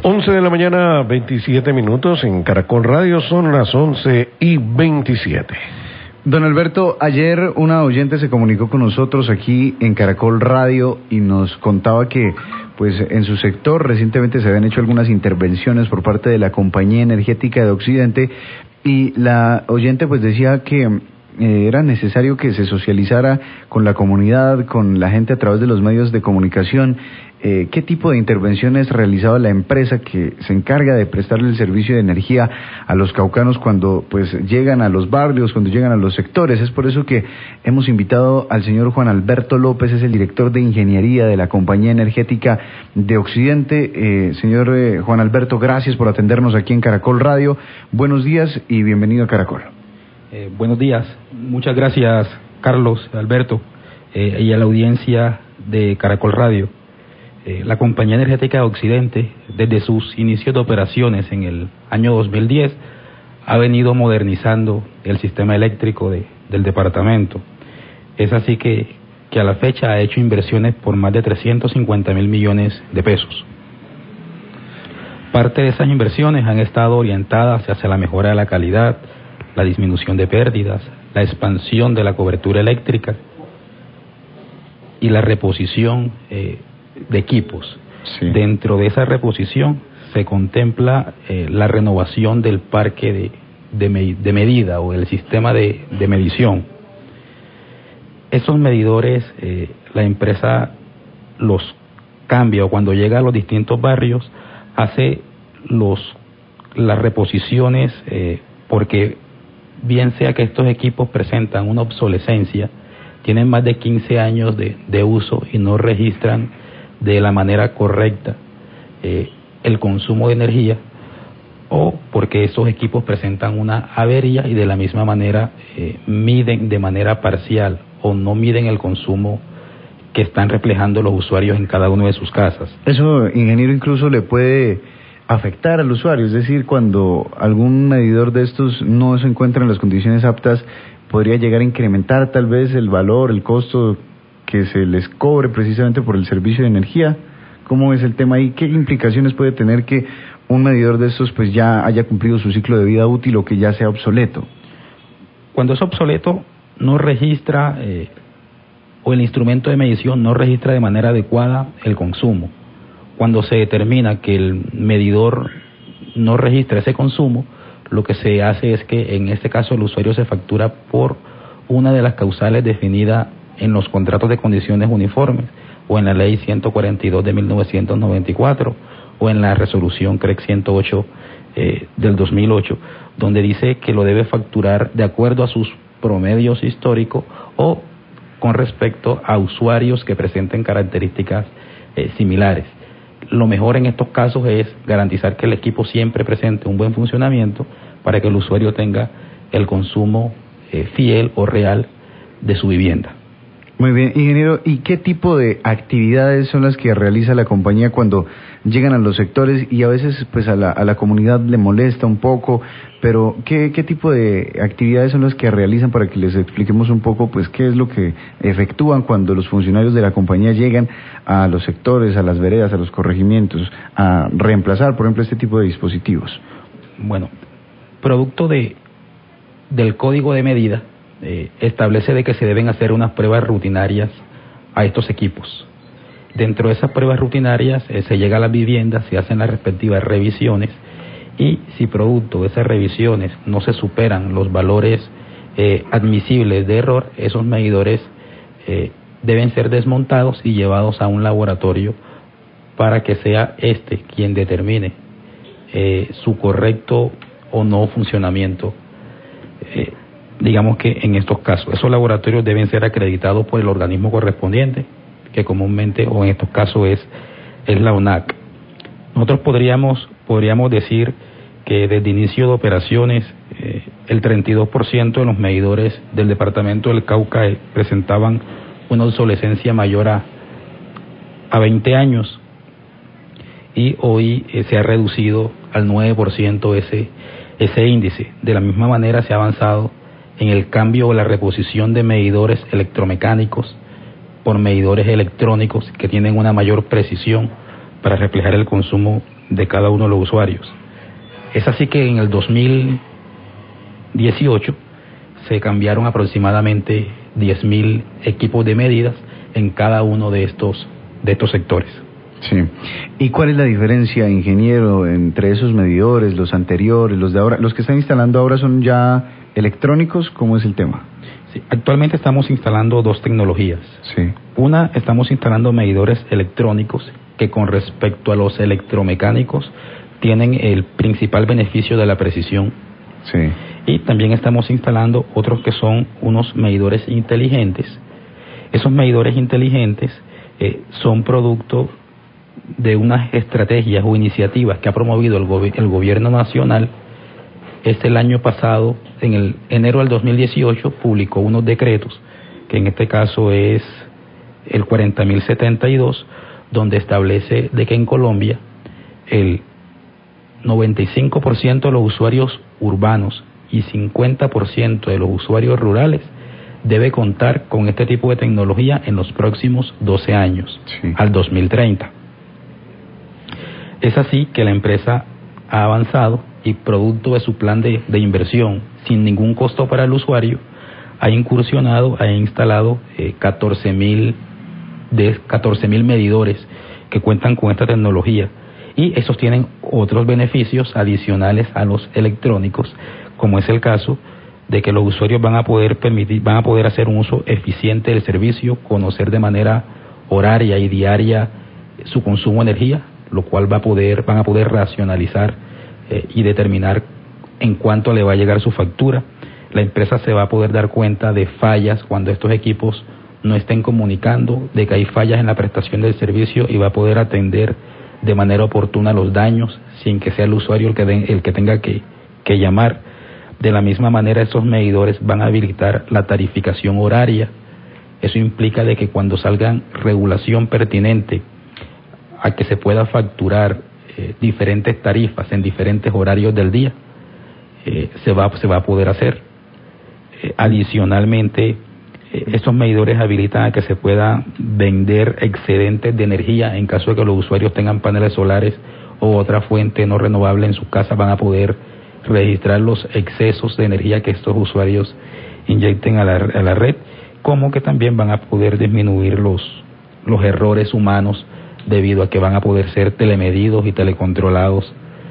11 de la mañana, 27 minutos en Caracol Radio, son las 11:27. Don Alberto, ayer una oyente se comunicó con nosotros aquí en Caracol Radio y nos contaba que pues en su sector recientemente se habían hecho algunas intervenciones por parte de la Compañía Energética de Occidente, y la oyente pues decía que era necesario que se socializara con la comunidad, con la gente a través de los medios de comunicación. ¿Qué tipo de intervenciones realizaba la empresa que se encarga de prestarle el servicio de energía a los caucanos cuando pues llegan a los barrios, cuando llegan a los sectores? Es por eso que hemos invitado al señor Juan Alberto López, es el director de ingeniería de la Compañía Energética de Occidente. Señor Juan Alberto, gracias por atendernos aquí en Caracol Radio. Buenos días y bienvenido a Caracol. Buenos días, muchas gracias Carlos, Alberto, y a la audiencia de Caracol Radio. La Compañía Energética de Occidente, desde sus inicios de operaciones en el año 2010, ha venido modernizando el sistema eléctrico del departamento. Es así que a la fecha ha hecho inversiones por más de 350.000 millones de pesos. Parte de esas inversiones han estado orientadas hacia la mejora de la calidad, la disminución de pérdidas, la expansión de la cobertura eléctrica y la reposición de equipos. Sí. Dentro de esa reposición se contempla la renovación del parque de medida o el sistema de medición. Esos medidores la empresa los cambia, o cuando llega a los distintos barrios hace las reposiciones porque bien sea que estos equipos presentan una obsolescencia, tienen más de 15 años de uso y no registran de la manera correcta el consumo de energía, o porque esos equipos presentan una avería y de la misma manera miden de manera parcial o no miden el consumo que están reflejando los usuarios en cada una de sus casas. Eso, ingeniero, incluso le puede afectar al usuario, es decir, cuando algún medidor de estos no se encuentra en las condiciones aptas, podría llegar a incrementar tal vez el valor, el costo que se les cobre precisamente por el servicio de energía. ¿Cómo es el tema ahí? ¿Qué implicaciones puede tener que un medidor de estos pues ya haya cumplido su ciclo de vida útil o que ya sea obsoleto? Cuando es obsoleto no registra o el instrumento de medición no registra de manera adecuada el consumo. Cuando se determina que el medidor no registra ese consumo, lo que se hace es que en este caso el usuario se factura por una de las causales definidas en los contratos de condiciones uniformes, o en la ley 142 de 1994, o en la resolución CREC 108 del 2008, donde dice que lo debe facturar de acuerdo a sus promedios históricos o con respecto a usuarios que presenten características similares. Lo mejor en estos casos es garantizar que el equipo siempre presente un buen funcionamiento para que el usuario tenga el consumo fiel o real de su vivienda. Muy bien, ingeniero, ¿y qué tipo de actividades son las que realiza la compañía cuando llegan a los sectores y a veces pues a la comunidad le molesta un poco, pero ¿qué tipo de actividades son las que realizan para que les expliquemos un poco pues qué es lo que efectúan cuando los funcionarios de la compañía llegan a los sectores, a las veredas, a los corregimientos, a reemplazar, por ejemplo, este tipo de dispositivos? Bueno, producto del código de medida, establece de que se deben hacer unas pruebas rutinarias a estos equipos. Dentro de esas pruebas rutinarias se llega a las viviendas, se hacen las respectivas revisiones, y si producto de esas revisiones no se superan los valores admisibles de error, esos medidores deben ser desmontados y llevados a un laboratorio para que sea este quien determine su correcto o no funcionamiento. Digamos que en estos casos, esos laboratorios deben ser acreditados por el organismo correspondiente, que comúnmente o en estos casos es la ONAC. Nosotros podríamos decir que desde inicio de operaciones el 32% de los medidores del departamento del Cauca presentaban una obsolescencia mayor a 20 años, y hoy se ha reducido al 9% ese índice. De la misma manera se ha avanzado en el cambio o la reposición de medidores electromecánicos por medidores electrónicos que tienen una mayor precisión para reflejar el consumo de cada uno de los usuarios. Es así que en el 2018 se cambiaron aproximadamente 10.000 equipos de medidas en cada uno de estos sectores. Sí. ¿Y cuál es la diferencia, ingeniero, entre esos medidores, los anteriores, los de ahora? ¿Los que están instalando ahora son ya electrónicos? ¿Cómo es el tema? Sí, actualmente estamos instalando dos tecnologías. Sí. Una, estamos instalando medidores electrónicos que con respecto a los electromecánicos tienen el principal beneficio de la precisión. Sí. Y también estamos instalando otros que son unos medidores inteligentes. Esos medidores inteligentes son producto de unas estrategias o iniciativas que ha promovido el gobierno nacional. El año pasado, en el enero del 2018, publicó unos decretos, que en este caso es el 40.072, donde establece de que en Colombia el 95% de los usuarios urbanos y 50% de los usuarios rurales debe contar con este tipo de tecnología en los próximos 12 años, sí, al 2030. Es así que la empresa ha avanzado y producto de su plan de inversión, sin ningún costo para el usuario, ha incursionado, ha instalado 14.000 medidores que cuentan con esta tecnología, y esos tienen otros beneficios adicionales a los electrónicos, como es el caso de que los usuarios van a poder hacer un uso eficiente del servicio, conocer de manera horaria y diaria su consumo de energía, lo cual van a poder racionalizar y determinar en cuánto le va a llegar su factura. La empresa se va a poder dar cuenta de fallas cuando estos equipos no estén comunicando, de que hay fallas en la prestación del servicio, y va a poder atender de manera oportuna los daños sin que sea el usuario el que tenga que llamar. De la misma manera, esos medidores van a habilitar la tarificación horaria. Eso implica de que cuando salgan regulación pertinente a que se pueda facturar diferentes tarifas en diferentes horarios del día, se va a poder hacer. Adicionalmente, estos medidores habilitan a que se pueda vender excedentes de energía en caso de que los usuarios tengan paneles solares o otra fuente no renovable en su casa. Van a poder registrar los excesos de energía que estos usuarios inyecten a la red, como que también van a poder disminuir los errores humanos, debido a que van a poder ser telemedidos y telecontrolados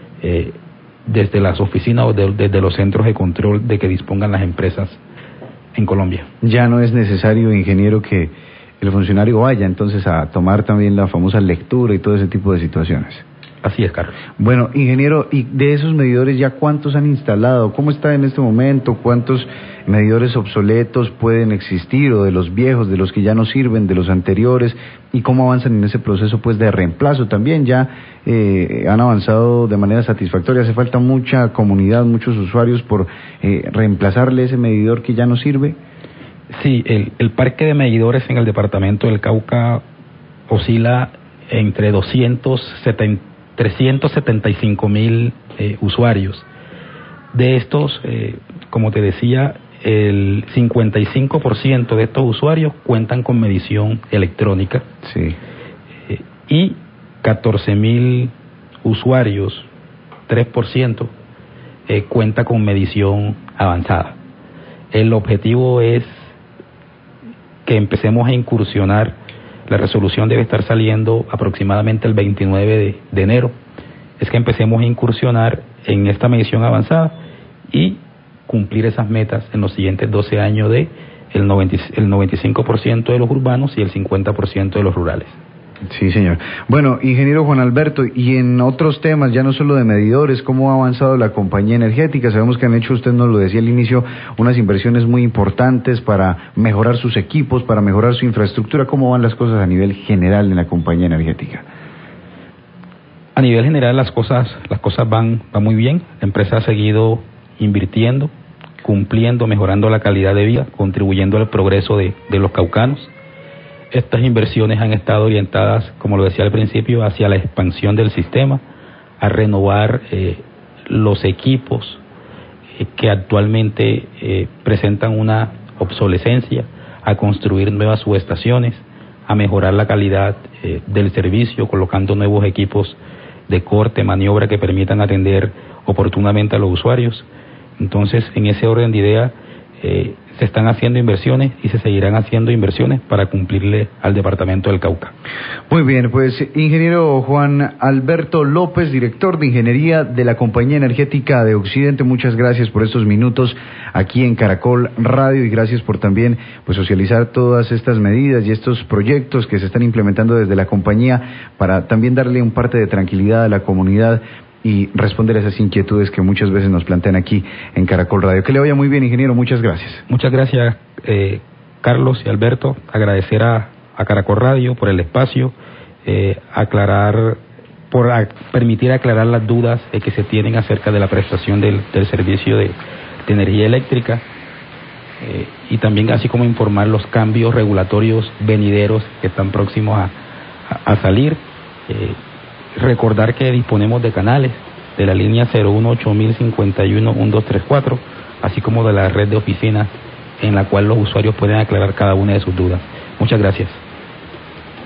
desde las oficinas o desde los centros de control de que dispongan las empresas en Colombia. Ya no es necesario, ingeniero, que el funcionario vaya entonces a tomar también la famosa lectura y todo ese tipo de situaciones. Así es, Carlos. Bueno, ingeniero, ¿y de esos medidores ya cuántos han instalado? ¿Cómo está en este momento? ¿Cuántos medidores obsoletos pueden existir, o de los viejos, de los que ya no sirven, de los anteriores? ¿Y cómo avanzan en ese proceso pues de reemplazo también? ¿Ya han avanzado de manera satisfactoria? ¿Hace falta mucha comunidad, muchos usuarios por reemplazarle ese medidor que ya no sirve? Sí, el parque de medidores en el departamento del Cauca oscila entre 375.000 usuarios. De estos, como te decía, el 55% de estos usuarios cuentan con medición electrónica. Sí. Y 14.000 usuarios, 3%, cuenta con medición avanzada. El objetivo es que empecemos a incursionar. La resolución debe estar saliendo aproximadamente el 29 de enero. Es que empecemos a incursionar en esta medición avanzada y cumplir esas metas en los siguientes 12 años de el 95% de los urbanos y el 50% de los rurales. Sí, señor. Bueno, ingeniero Juan Alberto, y en otros temas, ya no solo de medidores, ¿cómo ha avanzado la compañía energética? Sabemos que han hecho, usted nos lo decía al inicio, unas inversiones muy importantes para mejorar sus equipos, para mejorar su infraestructura. ¿Cómo van las cosas a nivel general en la compañía energética? A nivel general las cosas van muy bien. La empresa ha seguido invirtiendo, cumpliendo, mejorando la calidad de vida, contribuyendo al progreso de los caucanos. Estas inversiones han estado orientadas, como lo decía al principio, hacia la expansión del sistema, a renovar los equipos que actualmente presentan una obsolescencia, a construir nuevas subestaciones, a mejorar la calidad del servicio, colocando nuevos equipos de corte, maniobra que permitan atender oportunamente a los usuarios. Entonces, en ese orden de idea, se están haciendo inversiones y se seguirán haciendo inversiones para cumplirle al departamento del Cauca. Muy bien, pues ingeniero Juan Alberto López, director de ingeniería de la Compañía Energética de Occidente, muchas gracias por estos minutos aquí en Caracol Radio y gracias por también pues socializar todas estas medidas y estos proyectos que se están implementando desde la compañía para también darle un parte de tranquilidad a la comunidad y responder a esas inquietudes que muchas veces nos plantean aquí en Caracol Radio. Que le vaya muy bien, ingeniero, muchas gracias. Muchas gracias, Carlos y Alberto. Agradecer a Caracol Radio por el espacio, permitir aclarar las dudas que se tienen acerca de la prestación del servicio de energía eléctrica, y también así como informar los cambios regulatorios venideros que están próximos a salir. Recordar que disponemos de canales de la línea 018-1051-1234, así como de la red de oficinas en la cual los usuarios pueden aclarar cada una de sus dudas. Muchas gracias.